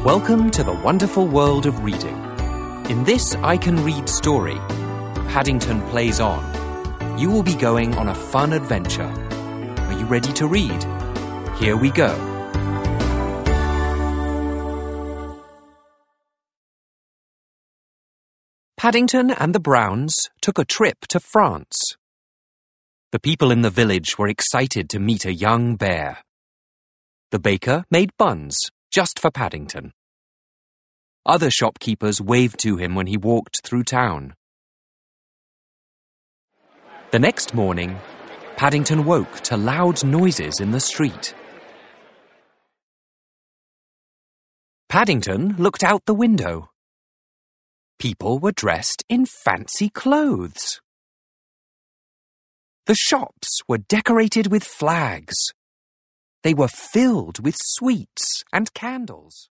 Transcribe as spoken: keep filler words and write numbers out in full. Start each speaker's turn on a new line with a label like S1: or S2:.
S1: Welcome to the wonderful world of reading. In this I Can Read story, Paddington plays on. You will be going on a fun adventure. Are you ready to read? Here we go. Paddington and the Browns took a trip to France. The people in the village were excited to meet a young bear. The baker made buns just for Paddington. Other shopkeepers waved to him when he walked through town. The next morning, Paddington woke to loud noises in the street. Paddington looked out the window. People were dressed in fancy clothes. The shops were decorated with flags. They were filled with sweets and candles.